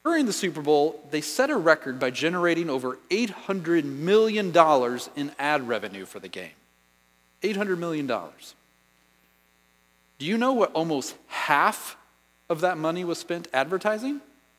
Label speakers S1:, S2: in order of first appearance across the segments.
S1: During the Super Bowl, they set a record by generating over $800 million in ad revenue for the game. $800 million. Do you know what almost half of that money was spent advertising?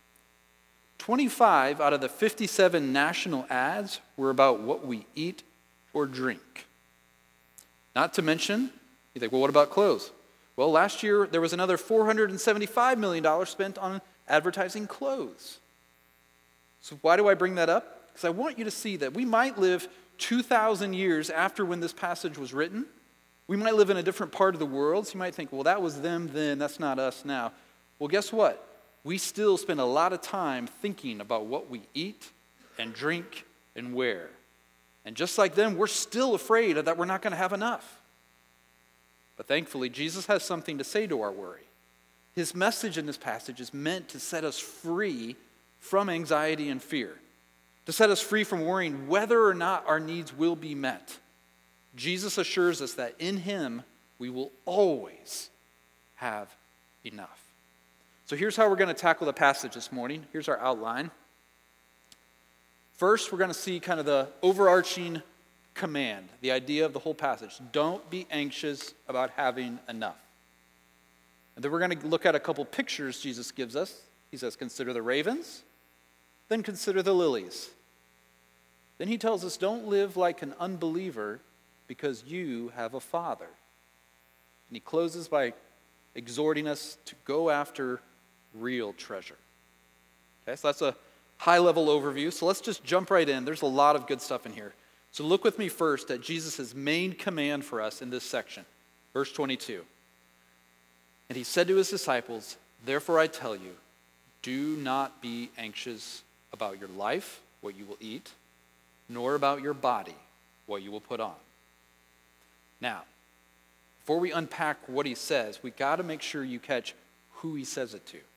S1: 25 out of the 57 national ads were about what we eat or drink. Not to mention, you think, well, what about clothes? Well, last year there was another $475 million spent on advertising clothes. So why do I bring that up? Because I want you to see that we might live 2,000 years after when this passage was written. We might live in a different part of the world. So you might think, well, that was them then, that's not us now. Well, guess what? We still spend a lot of time thinking about what we eat and drink and wear. And just like them, we're still afraid that we're not going to have enough. But thankfully, Jesus has something to say to our worry. His message in this passage is meant to set us free from anxiety and fear, to set us free from worrying whether or not our needs will be met. Jesus assures us that in him we will always have enough. So here's how we're going to tackle the passage this morning. Here's our outline. First, we're going to see kind of the overarching command, the idea of the whole passage. Don't be anxious about having enough. And then we're going to look at a couple pictures Jesus gives us. He says, consider the ravens, then consider the lilies. Then he tells us, don't live like an unbeliever because you have a Father. And he closes by exhorting us to go after real treasure. Okay, so that's a high-level overview. So let's just jump right in. There's a lot of good stuff in here. So look with me first at Jesus' main command for us in this section. Verse 22. And he said to his disciples, therefore I tell you, do not be anxious about your life, what you will eat, nor about your body, what you will put on. Now, before we unpack what he says, we got to make sure you catch who he says it to.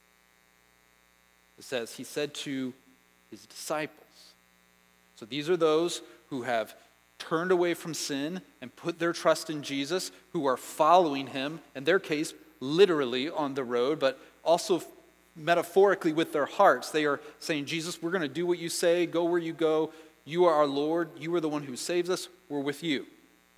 S1: It says he said to his disciples. So these are those who have turned away from sin and put their trust in Jesus, who are following him, in their case, literally on the road, but also metaphorically with their hearts. They are saying, Jesus, we're going to do what you say, go where you go. You are our Lord. You are the one who saves us. We're with you.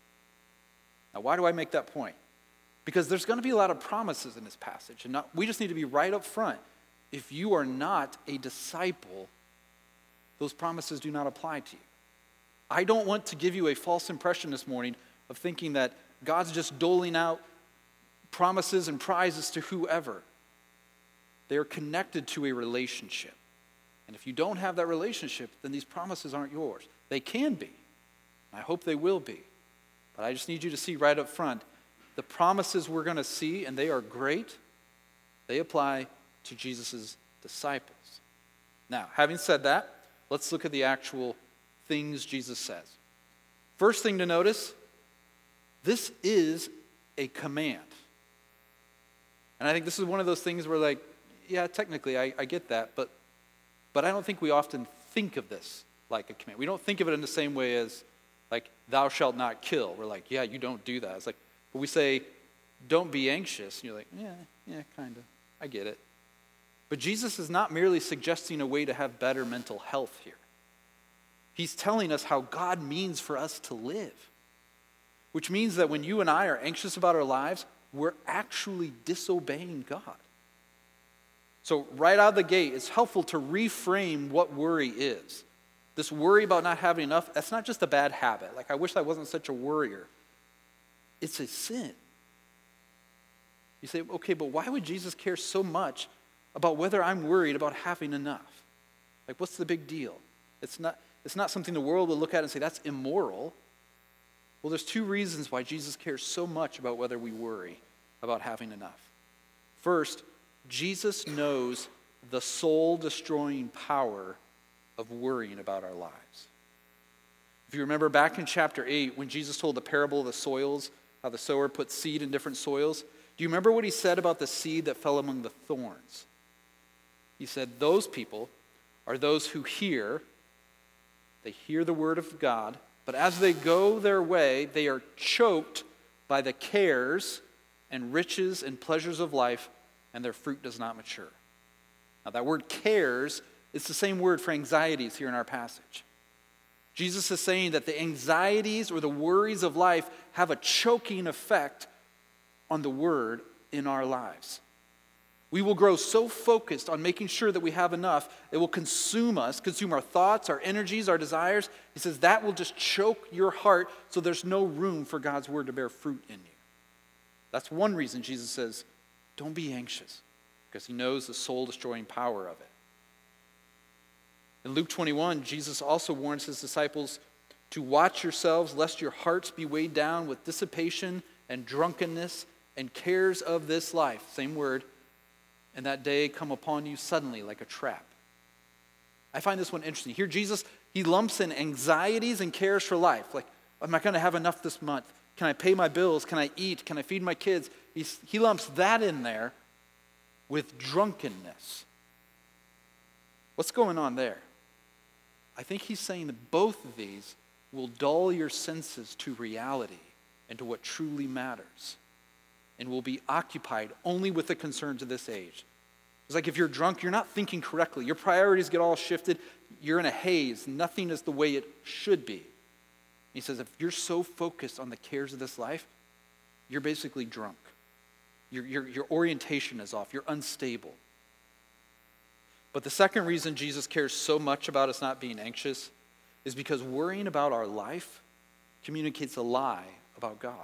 S1: Now, why do I make that point? Because there's going to be a lot of promises in this passage, and we just need to be right up front. If you are not a disciple, those promises do not apply to you. I don't want to give you a false impression this morning of thinking that God's just doling out promises and prizes to whoever. They are connected to a relationship. And if you don't have that relationship, then these promises aren't yours. They can be. I hope they will be. But I just need you to see right up front, the promises we're going to see, and they are great, they apply to Jesus' disciples. Now, having said that, let's look at the actual things Jesus says. First thing to notice, this is a command. And I think this is one of those things where like, yeah, technically I get that, but I don't think we often think of this like a command. We don't think of it in the same way as like, thou shalt not kill. We're like, yeah, you don't do that. It's like, but we say, don't be anxious. And you're like, yeah, kind of. I get it. But Jesus is not merely suggesting a way to have better mental health here. He's telling us how God means for us to live, which means that when you and I are anxious about our lives, we're actually disobeying God. So right out of the gate, it's helpful to reframe what worry is. This worry about not having enough, that's not just a bad habit. Like, I wish I wasn't such a worrier. It's a sin. You say, okay, but why would Jesus care so much about whether I'm worried about having enough? Like, what's the big deal? It's not something the world will look at and say, that's immoral. Well, there's two reasons why Jesus cares so much about whether we worry about having enough. First, Jesus knows the soul-destroying power of worrying about our lives. If you remember back in chapter 8, when Jesus told the parable of the soils, how the sower put seed in different soils, do you remember what he said about the seed that fell among the thorns? He said, those people are those who hear the word of God, but as they go their way, they are choked by the cares and riches and pleasures of life, and their fruit does not mature. Now, that word cares, it's the same word for anxieties here in our passage. Jesus is saying that the anxieties or the worries of life have a choking effect on the word in our lives. We will grow so focused on making sure that we have enough, it will consume us, consume our thoughts, our energies, our desires. He says that will just choke your heart so there's no room for God's word to bear fruit in you. That's one reason Jesus says, don't be anxious, because he knows the soul-destroying power of it. In Luke 21, Jesus also warns his disciples to watch yourselves lest your hearts be weighed down with dissipation and drunkenness and cares of this life. Same word. And that day come upon you suddenly like a trap. I find this one interesting. Here Jesus, he lumps in anxieties and cares for life. Like, am I going to have enough this month? Can I pay my bills? Can I eat? Can I feed my kids? He lumps that in there with drunkenness. What's going on there? I think he's saying that both of these will dull your senses to reality and to what truly matters, and will be occupied only with the concerns of this age. It's like if you're drunk, you're not thinking correctly. Your priorities get all shifted. You're in a haze. Nothing is the way it should be. He says if you're so focused on the cares of this life, you're basically drunk. Your orientation is off. You're unstable. But the second reason Jesus cares so much about us not being anxious is because worrying about our life communicates a lie about God.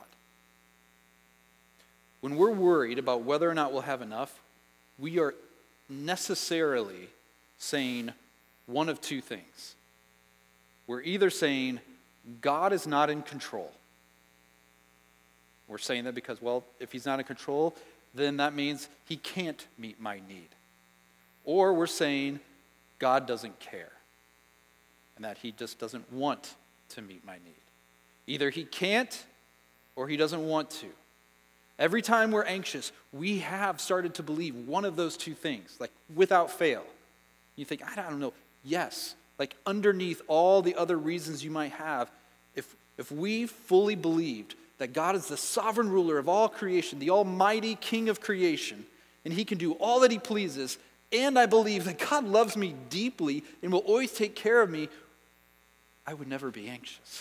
S1: When we're worried about whether or not we'll have enough, we are necessarily saying one of two things. We're either saying God is not in control. We're saying that because, well, if he's not in control, then that means he can't meet my need. Or we're saying God doesn't care and that he just doesn't want to meet my need. Either he can't or he doesn't want to. Every time we're anxious, we have started to believe one of those two things, like without fail. You think, I don't know. Yes, like underneath all the other reasons you might have, if we fully believed that God is the sovereign ruler of all creation, the almighty king of creation, and he can do all that he pleases, and I believe that God loves me deeply and will always take care of me, I would never be anxious.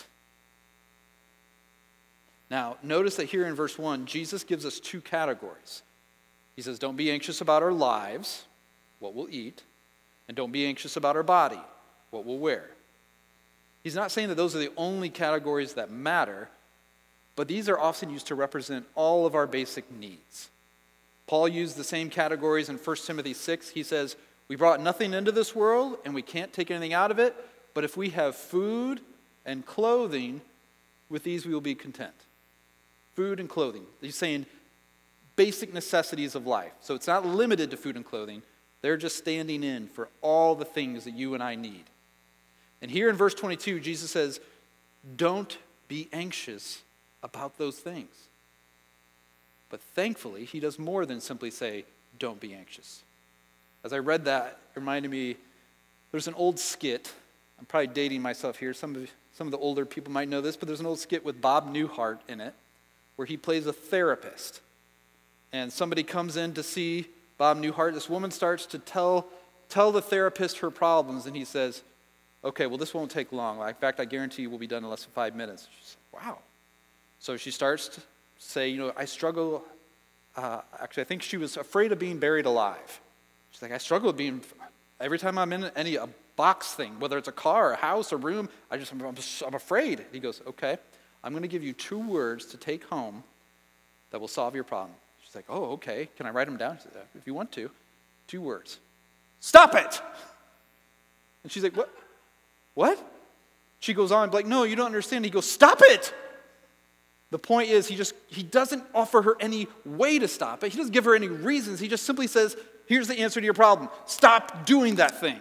S1: Now, notice that here in verse 1, Jesus gives us two categories. He says, don't be anxious about our lives, what we'll eat, and don't be anxious about our body, what we'll wear. He's not saying that those are the only categories that matter, but these are often used to represent all of our basic needs. Paul used the same categories in 1 Timothy 6. He says, we brought nothing into this world, and we can't take anything out of it, but if we have food and clothing, with these we will be content. Food and clothing. He's saying basic necessities of life. So it's not limited to food and clothing. They're just standing in for all the things that you and I need. And here in verse 22, Jesus says, don't be anxious about those things. But thankfully, he does more than simply say, don't be anxious. As I read that, it reminded me, there's an old skit. I'm probably dating myself here. Some of the older people might know this, but there's an old skit with Bob Newhart in it, where he plays a therapist. And somebody comes in to see Bob Newhart. This woman starts to tell the therapist her problems, and he says, okay, well, this won't take long. In fact, I guarantee you we'll be done in less than 5 minutes. She's like, wow. So she starts to say, I struggle. Actually, I think she was afraid of being buried alive. She's like, I struggle with being, every time I'm in a box thing, whether it's a car, a house, a room, I'm afraid. He goes, okay, I'm going to give you 2 words to take home that will solve your problem. She's like, oh, okay. Can I write them down? She said, if you want to. 2 words. Stop it! And she's like, what? She goes on, like, no, you don't understand. He goes, stop it! The point is, he doesn't offer her any way to stop it. He doesn't give her any reasons. He just simply says, here's the answer to your problem. Stop doing that thing.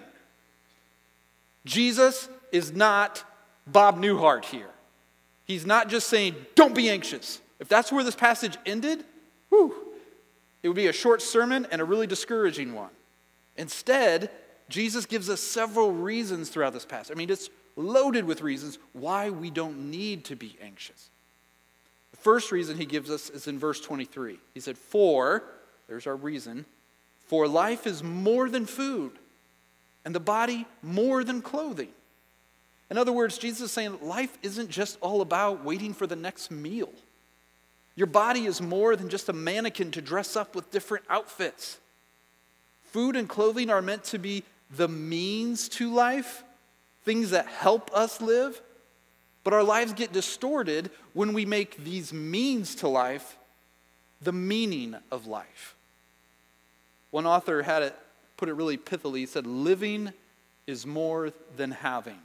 S1: Jesus is not Bob Newhart here. He's not just saying, don't be anxious. If that's where this passage ended, it would be a short sermon and a really discouraging one. Instead, Jesus gives us several reasons throughout this passage. It's loaded with reasons why we don't need to be anxious. The first reason he gives us is in verse 23. He said, there's our reason, For life is more than food, and the body more than clothing. In other words, Jesus is saying life isn't just all about waiting for the next meal. Your body is more than just a mannequin to dress up with different outfits. Food and clothing are meant to be the means to life, things that help us live, but our lives get distorted when we make these means to life the meaning of life. One author put it really pithily. He said, living is more than having.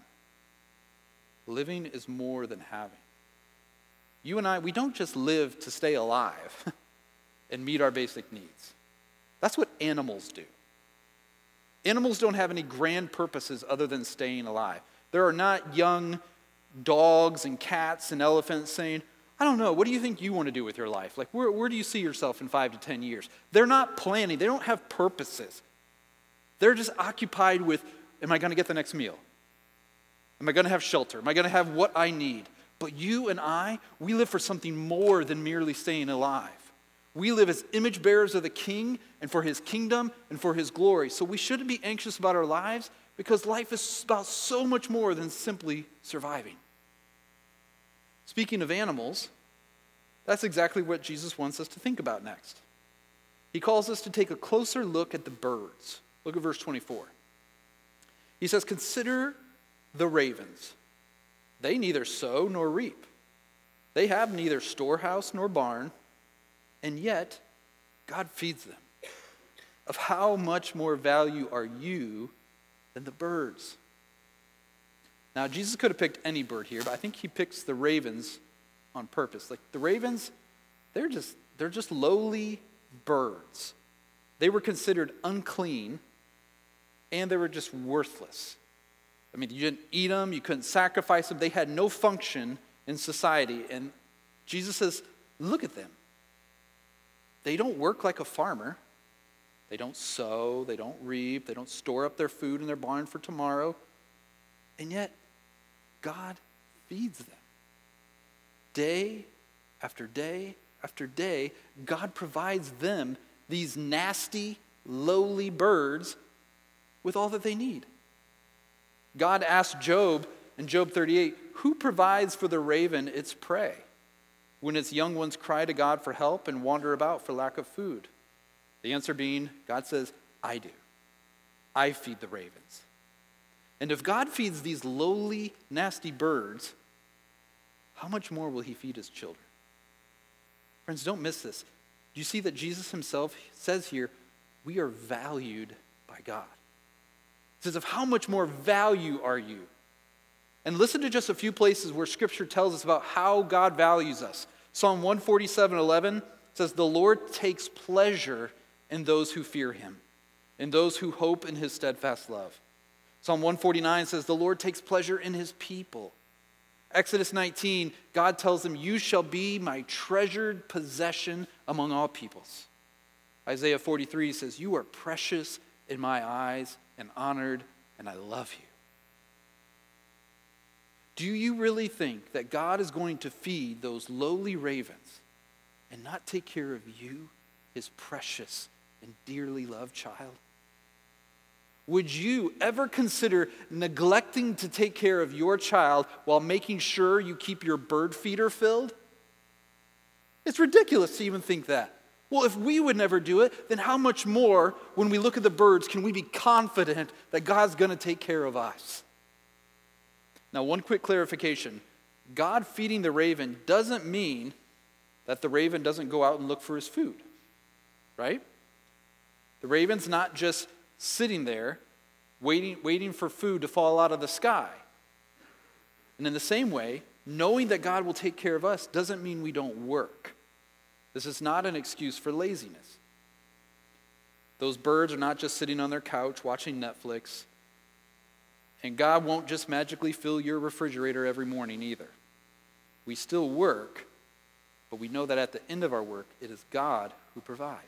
S1: Living is more than having. You and I, we don't just live to stay alive and meet our basic needs. That's what animals do. Animals don't have any grand purposes other than staying alive. There are not young dogs and cats and elephants saying, I don't know, what do you think you want to do with your life? Like, where do you see yourself in 5 to 10 years? They're not planning. They don't have purposes. They're just occupied with, am I going to get the next meal? Am I going to have shelter? Am I going to have what I need? But you and I, we live for something more than merely staying alive. We live as image bearers of the King and for his kingdom and for his glory. So we shouldn't be anxious about our lives because life is about so much more than simply surviving. Speaking of animals, that's exactly what Jesus wants us to think about next. He calls us to take a closer look at the birds. Look at verse 24. He says, consider the ravens. They neither sow nor reap. They have neither storehouse nor barn, and yet God feeds them. Of how much more value are you than the birds? Now, Jesus could have picked any bird here, but I think he picks the ravens on purpose. Like the ravens, they're just lowly birds. They were considered unclean, and they were just worthless. I mean, you didn't eat them, you couldn't sacrifice them. They had no function in society. And Jesus says, look at them. They don't work like a farmer. They don't sow, they don't reap, they don't store up their food in their barn for tomorrow. And yet, God feeds them. Day after day after day, God provides them, these nasty, lowly birds, with all that they need. God asked Job in Job 38, who provides for the raven its prey when its young ones cry to God for help and wander about for lack of food? The answer being, God says, I do. I feed the ravens. And if God feeds these lowly, nasty birds, how much more will he feed his children? Friends, don't miss this. Do you see that Jesus himself says here, we are valued by God. He says, of how much more value are you? And listen to just a few places where Scripture tells us about how God values us. Psalm 147:11 says, the Lord takes pleasure in those who fear him, in those who hope in his steadfast love. Psalm 149 says, the Lord takes pleasure in his people. Exodus 19, God tells them, you shall be my treasured possession among all peoples. Isaiah 43 says, you are precious in my eyes and honored, and I love you. Do you really think that God is going to feed those lowly ravens and not take care of you, his precious and dearly loved child? Would you ever consider neglecting to take care of your child while making sure you keep your bird feeder filled? It's ridiculous to even think that. Well, if we would never do it, then how much more, when we look at the birds, can we be confident that God's going to take care of us? Now, one quick clarification. God feeding the raven doesn't mean that the raven doesn't go out and look for his food, right? The raven's not just sitting there waiting for food to fall out of the sky. And in the same way, knowing that God will take care of us doesn't mean we don't work. This is not an excuse for laziness. Those birds are not just sitting on their couch watching Netflix. And God won't just magically fill your refrigerator every morning either. We still work, but we know that at the end of our work, it is God who provides.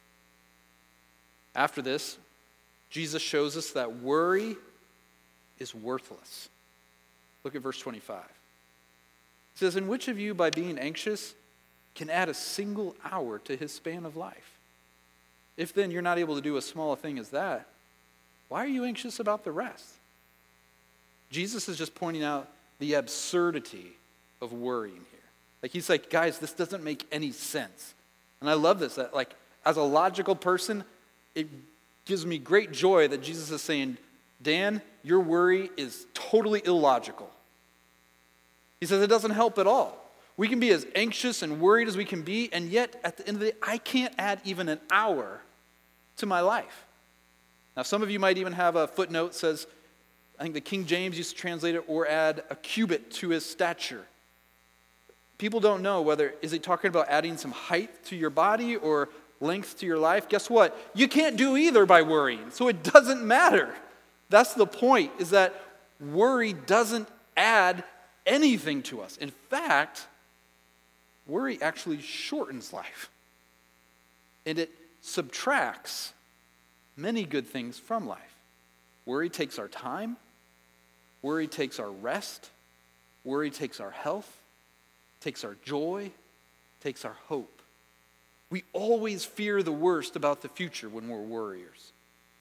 S1: After this, Jesus shows us that worry is worthless. Look at verse 25. It says, and which of you, by being anxious, can add a single hour to his span of life? If then you're not able to do as small a thing as that, why are you anxious about the rest? Jesus is just pointing out the absurdity of worrying here. Like he's like, guys, this doesn't make any sense. And I love this, that like as a logical person, it gives me great joy that Jesus is saying, Dan, your worry is totally illogical. He says it doesn't help at all. We can be as anxious and worried as we can be, and yet at the end of the day, I can't add even an hour to my life. Now, some of you might even have a footnote that says, I think the King James used to translate it, or add a cubit to his stature. People don't know whether, is he talking about adding some height to your body or length to your life? Guess what? You can't do either by worrying, so it doesn't matter. That's the point, is that worry doesn't add anything to us. In fact, worry actually shortens life. And it subtracts many good things from life. Worry takes our time. Worry takes our rest. Worry takes our health, takes our joy, takes our hope. We always fear the worst about the future when we're worriers.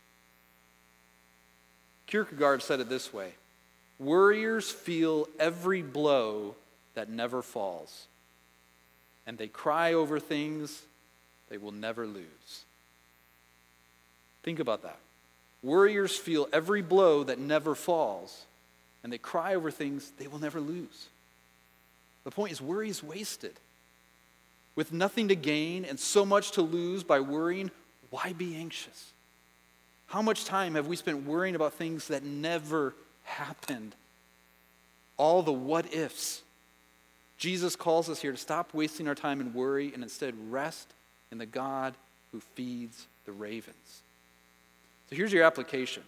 S1: Kierkegaard said it this way: worriers feel every blow that never falls, and they cry over things they will never lose. Think about that. Worriers feel every blow that never falls, and they cry over things they will never lose. The point is, worry is wasted. With nothing to gain and so much to lose by worrying, why be anxious? How much time have we spent worrying about things that never happened? All the what ifs. Jesus calls us here to stop wasting our time in worry and instead rest in the God who feeds the ravens. So here's your application.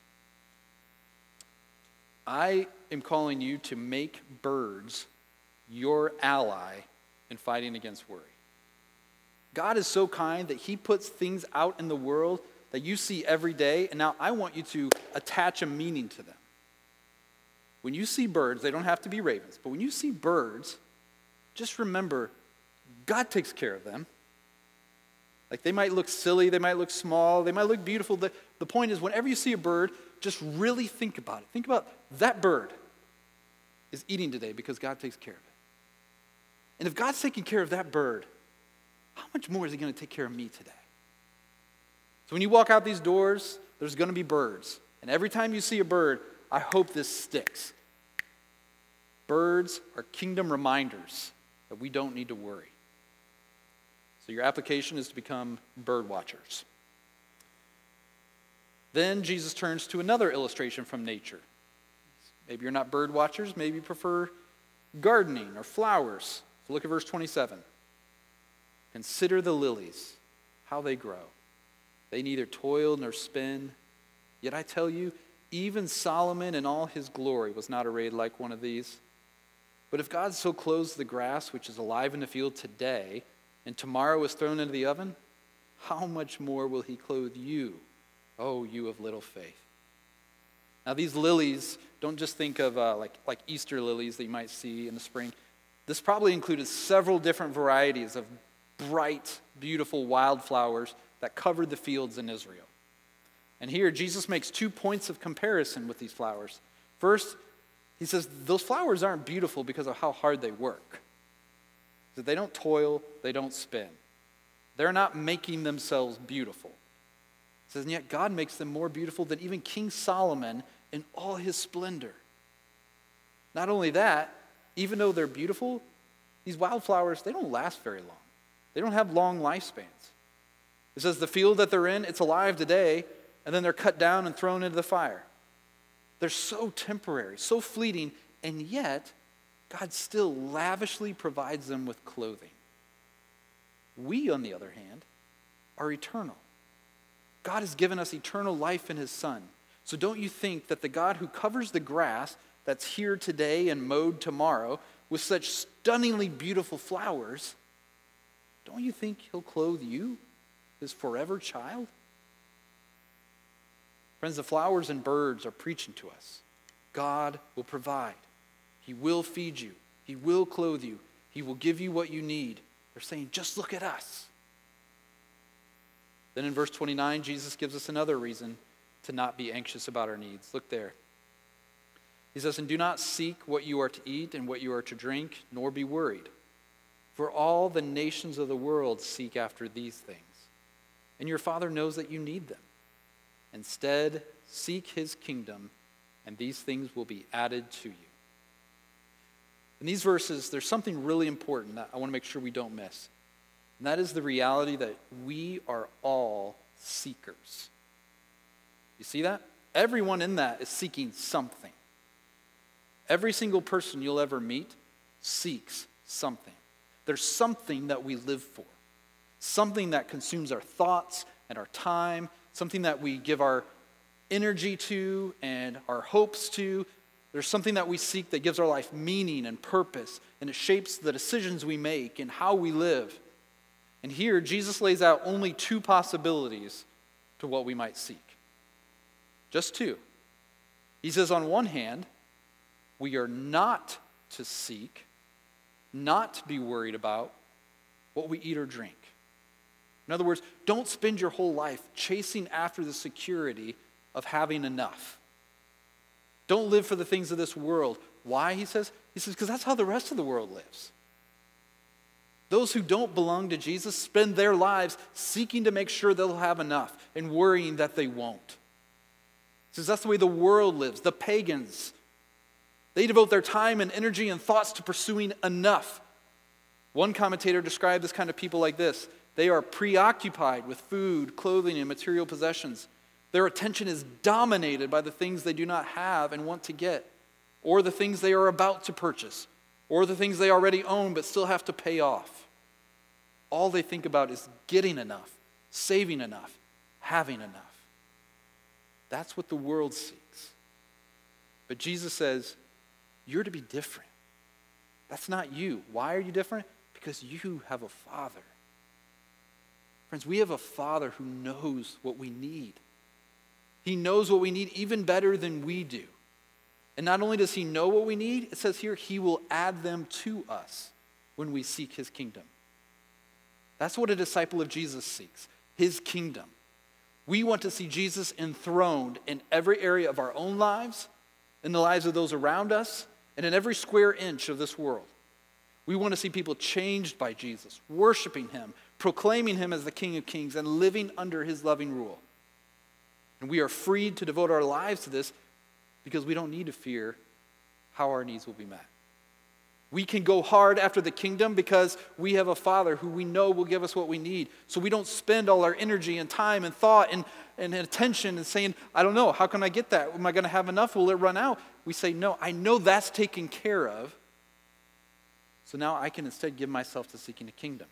S1: I am calling you to make birds your ally in fighting against worry. God is so kind that he puts things out in the world that you see every day, and now I want you to attach a meaning to them. When you see birds, they don't have to be ravens, but when you see birds, just remember, God takes care of them. Like they might look silly, they might look small, they might look beautiful. The point is, whenever you see a bird, just really think about it. Think about that bird is eating today because God takes care of it. And if God's taking care of that bird, how much more is he going to take care of me today? So when you walk out these doors, there's going to be birds. And every time you see a bird, I hope this sticks. Birds are kingdom reminders that we don't need to worry. So your application is to become bird watchers. Then Jesus turns to another illustration from nature. Maybe you're not bird watchers, maybe you prefer gardening or flowers. So look at verse 27. Consider the lilies, how they grow. They neither toil nor spin. Yet I tell you, even Solomon in all his glory was not arrayed like one of these. But if God so clothes the grass, which is alive in the field today, and tomorrow is thrown into the oven, how much more will he clothe you, O you of little faith? Now these lilies, don't just think of like Easter lilies that you might see in the spring. This probably included several different varieties of bright, beautiful wildflowers that covered the fields in Israel. And here Jesus makes 2 points of comparison with these flowers. First, he says those flowers aren't beautiful because of how hard they work. That they don't toil, they don't spin. They're not making themselves beautiful. He says, and yet God makes them more beautiful than even King Solomon in all his splendor. Not only that, even though they're beautiful, these wildflowers, they don't last very long. They don't have long lifespans. It says the field that they're in, it's alive today, and then they're cut down and thrown into the fire. They're so temporary, so fleeting, and yet God still lavishly provides them with clothing. We, on the other hand, are eternal. God has given us eternal life in his Son. So don't you think that the God who covers the grass that's here today and mowed tomorrow with such stunningly beautiful flowers, don't you think he'll clothe you, his forever child? Friends, the flowers and birds are preaching to us. God will provide. He will feed you. He will clothe you. He will give you what you need. They're saying, just look at us. Then in verse 29, Jesus gives us another reason to not be anxious about our needs. Look there. He says, "And do not seek what you are to eat and what you are to drink, nor be worried. For all the nations of the world seek after these things, and your Father knows that you need them. Instead, seek his kingdom, and these things will be added to you." In these verses, there's something really important that I want to make sure we don't miss. And that is the reality that we are all seekers. You see that? Everyone in that is seeking something. Every single person you'll ever meet seeks something. There's something that we live for. Something that consumes our thoughts and our time. Something that we give our energy to and our hopes to. There's something that we seek that gives our life meaning and purpose, and it shapes the decisions we make and how we live. And here, Jesus lays out only two possibilities to what we might seek. Just two. He says, on one hand, we are not to seek, not to be worried about what we eat or drink. In other words, don't spend your whole life chasing after the security of having enough. Don't live for the things of this world. Why, he says? He says, because that's how the rest of the world lives. Those who don't belong to Jesus spend their lives seeking to make sure they'll have enough and worrying that they won't. He says that's the way the world lives. The pagans, they devote their time and energy and thoughts to pursuing enough. One commentator described this kind of people like this: they are preoccupied with food, clothing, and material possessions. Their attention is dominated by the things they do not have and want to get, or the things they are about to purchase, or the things they already own but still have to pay off. All they think about is getting enough, saving enough, having enough. That's what the world seeks. But Jesus says, you're to be different. That's not you. Why are you different? Because you have a Father. Friends, we have a Father who knows what we need. He knows what we need even better than we do. And not only does he know what we need, it says here, he will add them to us when we seek his kingdom. That's what a disciple of Jesus seeks, his kingdom. We want to see Jesus enthroned in every area of our own lives, in the lives of those around us, and in every square inch of this world. We want to see people changed by Jesus, worshiping him, proclaiming him as the King of Kings, and living under his loving rule. And we are freed to devote our lives to this because we don't need to fear how our needs will be met. We can go hard after the kingdom because we have a Father who we know will give us what we need. So we don't spend all our energy and time and thought and attention and saying, I don't know, how can I get that? Am I going to have enough? Will it run out? We say, no, I know that's taken care of. So now I can instead give myself to seeking the kingdom.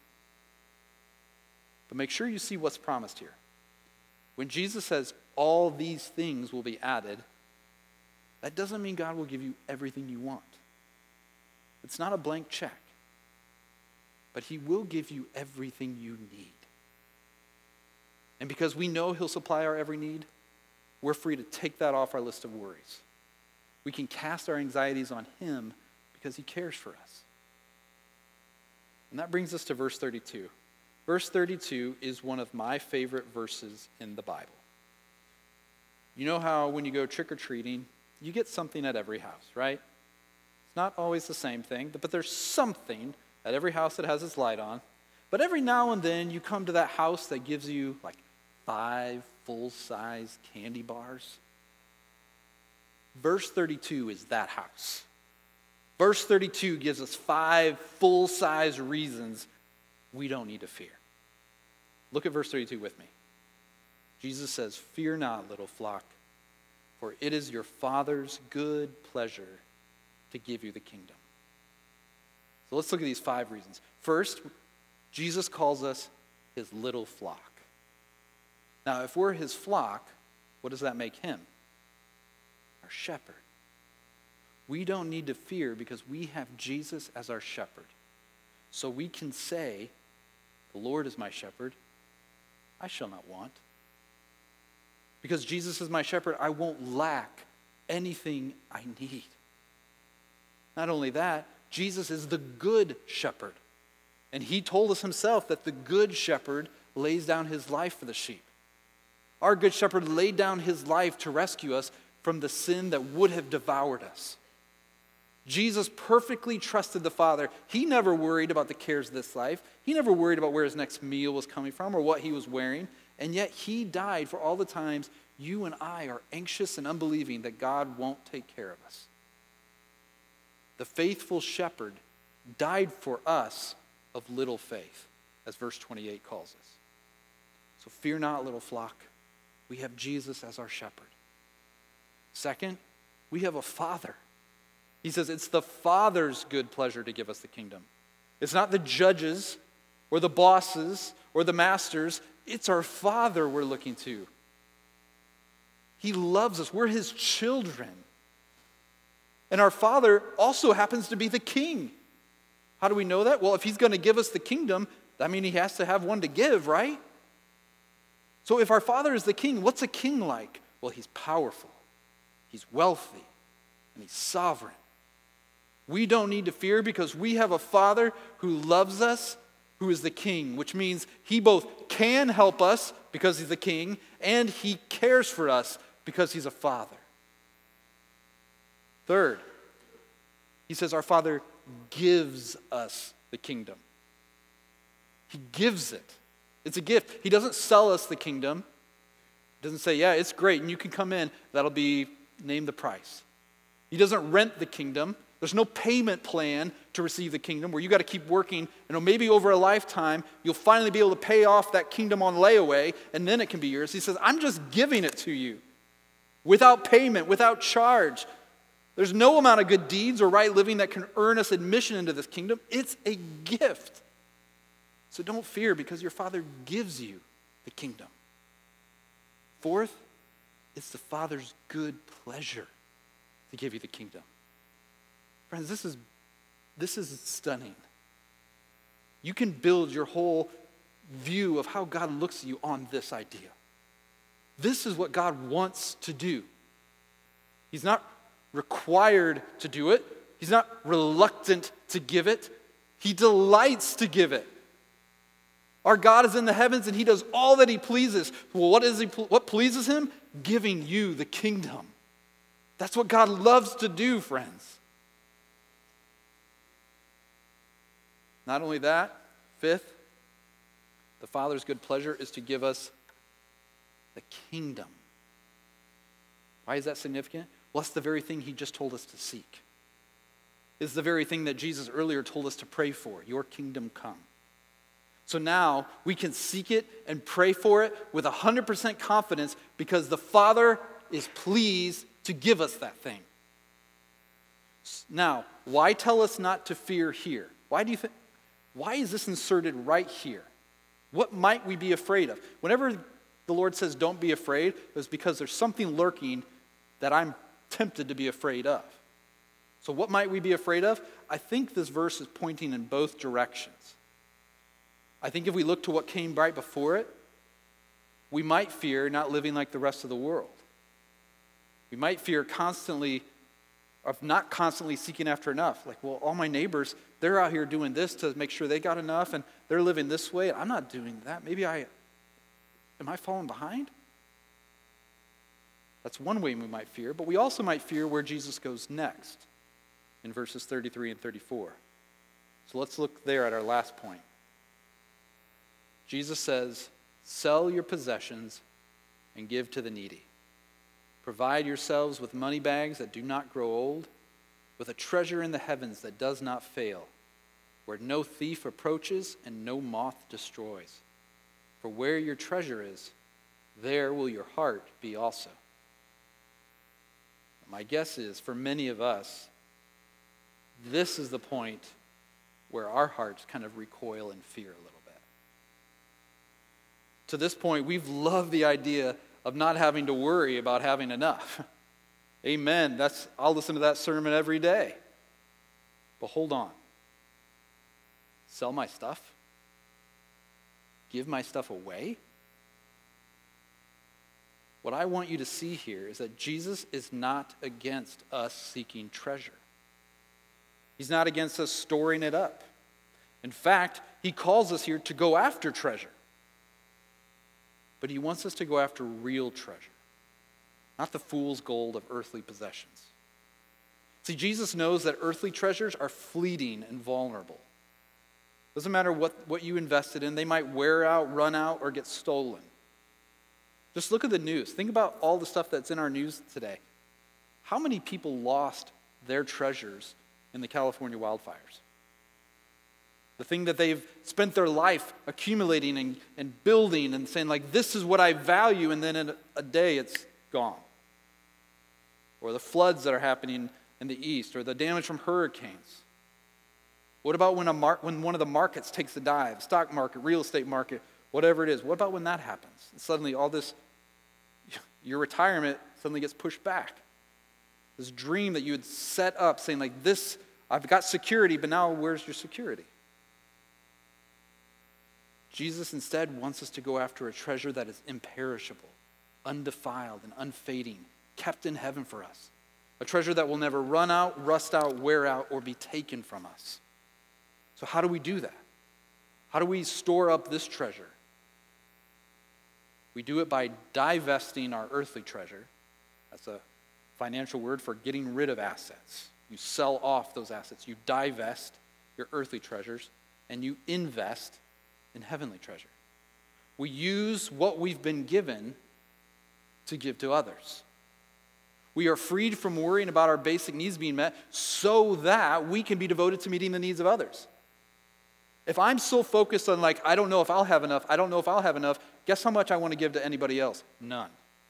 S1: But make sure you see what's promised here. When Jesus says all these things will be added, that doesn't mean God will give you everything you want. It's not a blank check. But he will give you everything you need. And because we know he'll supply our every need, we're free to take that off our list of worries. We can cast our anxieties on him because he cares for us. And that brings us to verse 32. Verse 32 is one of my favorite verses in the Bible. You know how when you go trick-or-treating, you get something at every house, right? It's not always the same thing, but there's something at every house that has its light on. But every now and then you come to that house that gives you like 5 full-size candy bars. Verse 32 is that house. Verse 32 gives us 5 full-size reasons we don't need to fear. Look at verse 32 with me. Jesus says, "Fear not, little flock, for it is your Father's good pleasure to give you the kingdom." So let's look at these 5 reasons. First, Jesus calls us his little flock. Now, if we're his flock, what does that make him? Our shepherd. We don't need to fear because we have Jesus as our shepherd. So we can say, "The Lord is my shepherd, I shall not want." Because Jesus is my shepherd, I won't lack anything I need. Not only that, Jesus is the good shepherd. And he told us himself that the good shepherd lays down his life for the sheep. Our good shepherd laid down his life to rescue us from the sin that would have devoured us. Jesus perfectly trusted the Father. He never worried about the cares of this life. He never worried about where his next meal was coming from or what he was wearing. And yet he died for all the times you and I are anxious and unbelieving that God won't take care of us. The faithful shepherd died for us of little faith, as verse 28 calls us. So fear not, little flock. We have Jesus as our shepherd. Second, we have a Father. He says it's the Father's good pleasure to give us the kingdom. It's not the judges or the bosses or the masters. It's our Father we're looking to. He loves us. We're his children. And our Father also happens to be the king. How do we know that? Well, if he's going to give us the kingdom, that means he has to have one to give, right? So if our Father is the king, what's a king like? Well, he's powerful, he's wealthy, and he's sovereign. We don't need to fear because we have a Father who loves us, who is the king, which means he both can help us because he's the king, and he cares for us because he's a Father. Third, he says our Father gives us the kingdom. He gives it. It's a gift. He doesn't sell us the kingdom. He doesn't say, yeah, it's great, and you can come in. That'll be, name the price. He doesn't rent the kingdom. There's no payment plan to receive the kingdom where you got to keep working. Maybe over a lifetime, you'll finally be able to pay off that kingdom on layaway, and then it can be yours. He says, I'm just giving it to you without payment, without charge. There's no amount of good deeds or right living that can earn us admission into this kingdom. It's a gift. So don't fear because your Father gives you the kingdom. Fourth, it's the Father's good pleasure to give you the kingdom. Friends, this is stunning. You can build your whole view of how God looks at you on this idea. This is what God wants to do. He's not required to do it. He's not reluctant to give it. He delights to give it. Our God is in the heavens and he does all that he pleases. Well, what pleases him? Giving you the kingdom. That's what God loves to do, friends. Not only that, fifth, the Father's good pleasure is to give us the kingdom. Why is that significant? Well, that's the very thing he just told us to seek. It's the very thing that Jesus earlier told us to pray for, your kingdom come. So now we can seek it and pray for it with 100% confidence because the Father is pleased to give us that thing. Now, why tell us not to fear here? Why is this inserted right here? What might we be afraid of? Whenever the Lord says don't be afraid, it's because there's something lurking that I'm tempted to be afraid of. So what might we be afraid of? I think this verse is pointing in both directions. I think if we look to what came right before it, we might fear not living like the rest of the world. We might fear not constantly seeking after enough. Like, well, all my neighbors, they're out here doing this to make sure they got enough, and they're living this way. I'm not doing that. Am I falling behind? That's one way we might fear, but we also might fear where Jesus goes next in verses 33 and 34. So let's look there at our last point. Jesus says, sell your possessions and give to the needy. Provide yourselves with money bags that do not grow old, with a treasure in the heavens that does not fail, where no thief approaches and no moth destroys. For where your treasure is, there will your heart be also. My guess is, for many of us, this is the point where our hearts kind of recoil in fear a little bit. To this point, we've loved the idea of not having to worry about having enough. Amen. I'll listen to that sermon every day. But hold on. Sell my stuff? Give my stuff away? What I want you to see here is that Jesus is not against us seeking treasure. He's not against us storing it up. In fact, he calls us here to go after treasure. but he wants us to go after real treasure, not the fool's gold of earthly possessions. See, Jesus knows that earthly treasures are fleeting and vulnerable. Doesn't matter what you invested in, they might wear out, run out, or get stolen. Just look at the news. Think about all the stuff that's in our news today. How many people lost their treasures in the California wildfires? The thing that they've spent their life accumulating and building and saying, like, this is what I value, and then in a day it's gone. Or the floods that are happening in the east, or the damage from hurricanes. What about when one of the markets takes a dive, stock market, real estate market, whatever it is? What about when that happens? And suddenly all this, your retirement suddenly gets pushed back. This dream that you had set up saying like this, I've got security, but now where's your security? Jesus instead wants us to go after a treasure that is imperishable, undefiled, and unfading, kept in heaven for us. A treasure that will never run out, rust out, wear out, or be taken from us. So how do we do that? How do we store up this treasure? We do it by divesting our earthly treasure. That's a financial word for getting rid of assets. You sell off those assets. You divest your earthly treasures, and you invest in heavenly treasure. We use what we've been given to give to others. We are freed from worrying about our basic needs being met so that we can be devoted to meeting the needs of others. If I'm so focused on like, I don't know if I'll have enough, guess how much I want to give to anybody else? None.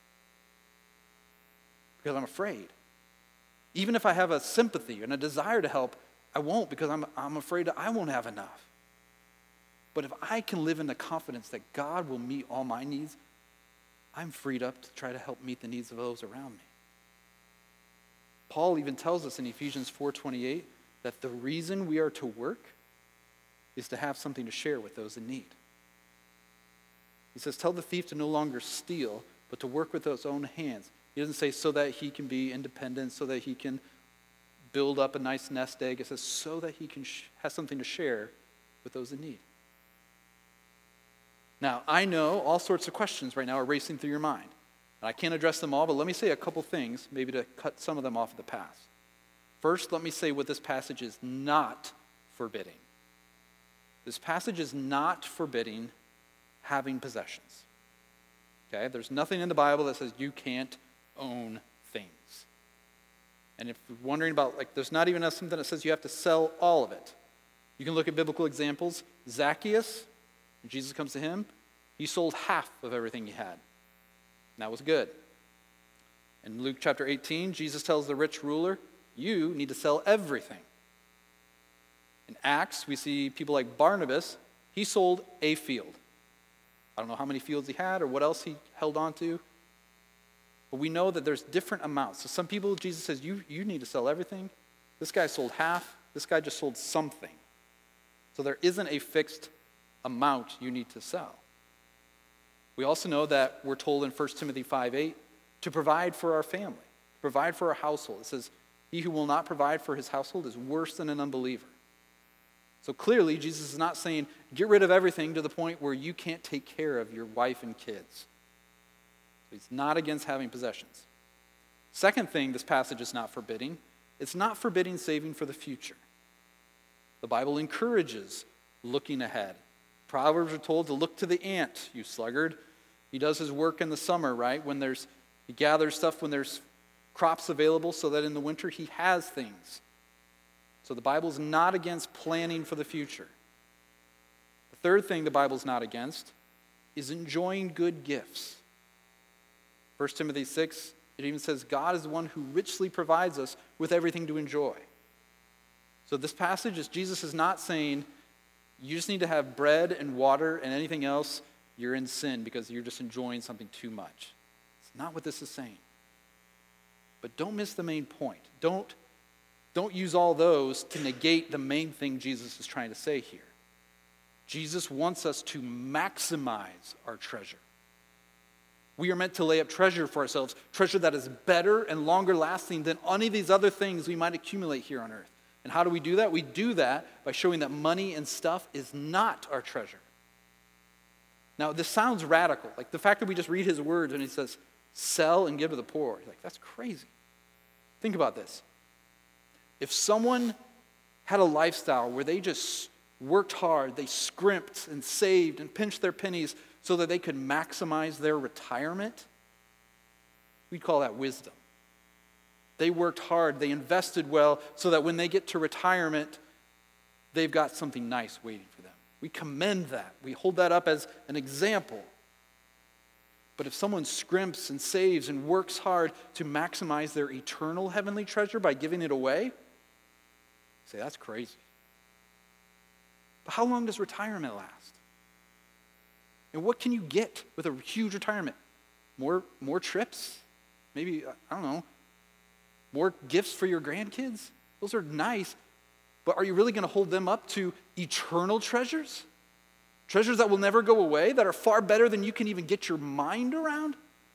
S1: Because I'm afraid. Even if I have a sympathy and a desire to help, I won't, because I'm afraid that I won't have enough. But if I can live in the confidence that God will meet all my needs, I'm freed up to try to help meet the needs of those around me. Paul even tells us in Ephesians 4:28 that the reason we are to work is to have something to share with those in need. He says, tell the thief to no longer steal, but to work with his own hands. He doesn't say so that he can be independent, so that he can build up a nice nest egg. It says so that he can have something to share with those in need. Now, I know all sorts of questions right now are racing through your mind. And I can't address them all, but let me say a couple things, maybe to cut some of them off of the path. First, let me say what this passage is not forbidding. This passage is not forbidding having possessions. Okay? There's nothing in the Bible that says you can't own things. And if you're wondering about, like, there's not even something that says you have to sell all of it. You can look at biblical examples. Zacchaeus, when Jesus comes to him, he sold half of everything he had. And that was good. In Luke chapter 18, Jesus tells the rich ruler, you need to sell everything. In Acts, we see people like Barnabas. He sold a field. I don't know how many fields he had or what else he held on to. But we know that there's different amounts. So some people, Jesus says, you need to sell everything. This guy sold half. This guy just sold something. So there isn't a fixed amount you need to sell. We also know that we're told in 1 Timothy 5:8 to provide for our family, provide for our household. It says, he who will not provide for his household is worse than an unbeliever. So clearly, Jesus is not saying, get rid of everything to the point where you can't take care of your wife and kids. So he's not against having possessions. Second thing this passage is not forbidding, it's not forbidding saving for the future. The Bible encourages looking ahead. Proverbs are told to look to the ant, you sluggard. He does his work in the summer, right? He gathers stuff when there's crops available so that in the winter he has things. So the Bible's not against planning for the future. The third thing the Bible's not against is enjoying good gifts. 1 Timothy 6, it even says God is the one who richly provides us with everything to enjoy. So this passage is Jesus is not saying you just need to have bread and water and anything else, you're in sin because you're just enjoying something too much. It's not what this is saying. But don't miss the main point. Don't use all those to negate the main thing Jesus is trying to say here. Jesus wants us to maximize our treasure. We are meant to lay up treasure for ourselves, treasure that is better and longer lasting than any of these other things we might accumulate here on earth. And how do we do that? We do that by showing that money and stuff is not our treasure. Now, this sounds radical. Like the fact that we just read his words and he says, sell and give to the poor. You're like, that's crazy. Think about this. If someone had a lifestyle where they just worked hard, they scrimped and saved and pinched their pennies so that they could maximize their retirement, we'd call that wisdom. They worked hard, they invested well so that when they get to retirement, they've got something nice waiting for them. We commend that. We hold that up as an example. But if someone scrimps and saves and works hard to maximize their eternal heavenly treasure by giving it away, say that's crazy. But how long does retirement last? And what can you get with a huge retirement? More trips? Maybe, I don't know, more gifts for your grandkids? Those are nice. But are you really going to hold them up to eternal treasures? Treasures that will never go away, that are far better than you can even get your mind around?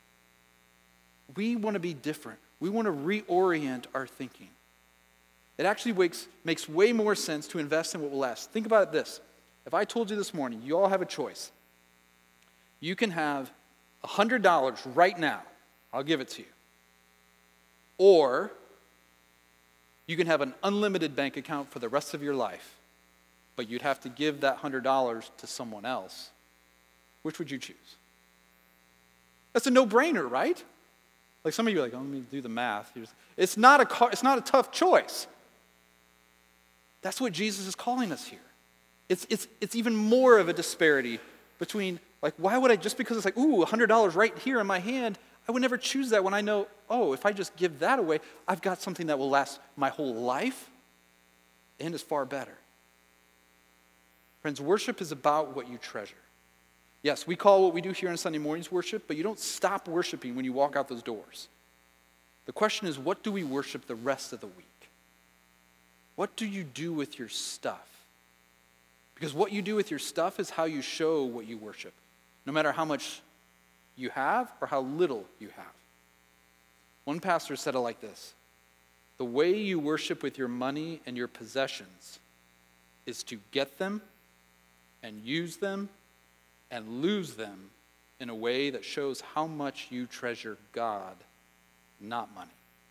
S1: We want to be different. We want to reorient our thinking. It actually makes way more sense to invest in what will last. Think about it this. If I told you this morning, you all have a choice. You can have $100 right now. I'll give it to you. Or you can have an unlimited bank account for the rest of your life, but you'd have to give that $100 to someone else. Which would you choose? That's a no-brainer, right? Like some of you are like, oh, let me do the math. It's not a tough choice. That's what Jesus is calling us here. It's even more of a disparity between, like, why would I, just because it's like, ooh, $100 right here in my hand, I would never choose that when I know, oh, if I just give that away, I've got something that will last my whole life and is far better. Friends, worship is about what you treasure. Yes, we call what we do here on Sunday mornings worship, but you don't stop worshiping when you walk out those doors. The question is, what do we worship the rest of the week? What do you do with your stuff? Because what you do with your stuff is how you show what you worship, no matter how much you have or how little you have. One pastor said it like this: the way you worship with your money and your possessions is to get them and use them and lose them in a way that shows how much you treasure God, not money.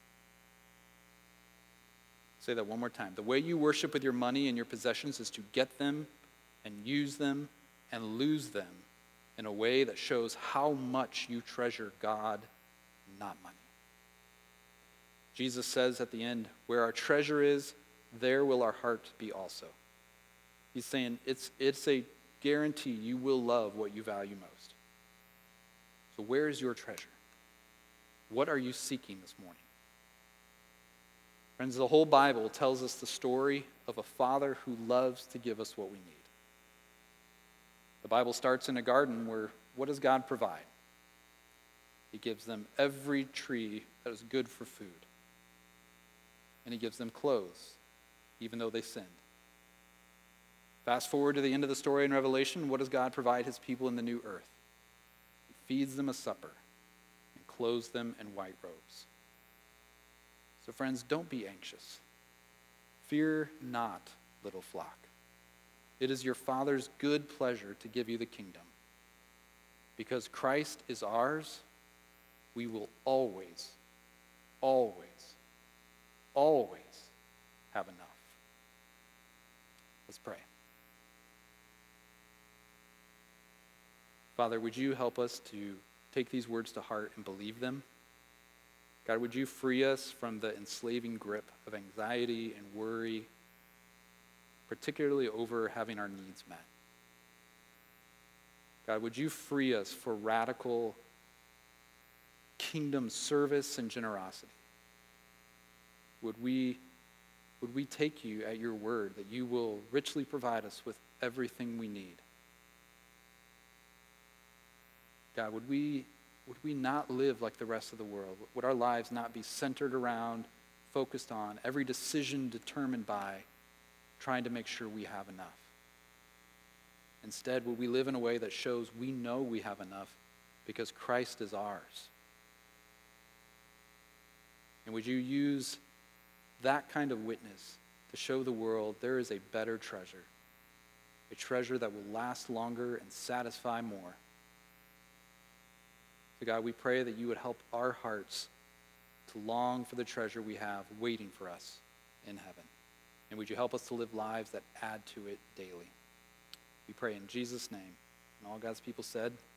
S1: Say that one more time. The way you worship with your money and your possessions is to get them and use them and lose them in a way that shows how much you treasure God, not money. Jesus says at the end, where our treasure is, there will our heart be also. He's saying it's a guarantee you will love what you value most. So where is your treasure? What are you seeking this morning? Friends, the whole Bible tells us the story of a father who loves to give us what we need. The Bible starts in a garden where what does God provide? He gives them every tree that is good for food. And he gives them clothes, even though they sinned. Fast forward to the end of the story in Revelation, what does God provide his people in the new earth? He feeds them a supper and clothes them in white robes. So friends, don't be anxious. Fear not, little flock. It is your Father's good pleasure to give you the kingdom. Because Christ is ours, we will always, always, always have enough. Let's pray. Father, would you help us to take these words to heart and believe them? God, would you free us from the enslaving grip of anxiety and worry, particularly over having our needs met? God, would you free us for radical kingdom service and generosity? Would we take you at your word that you will richly provide us with everything we need? God, would we not live like the rest of the world? Would our lives not be centered around, focused on, every decision determined by trying to make sure we have enough? Instead, would we live in a way that shows we know we have enough because Christ is ours? And would you use that kind of witness to show the world there is a better treasure, a treasure that will last longer and satisfy more, So God, we pray that you would help our hearts to long for the treasure we have waiting for us in heaven. And would you help us to live lives that add to it daily? We pray in Jesus' name. And all God's people said,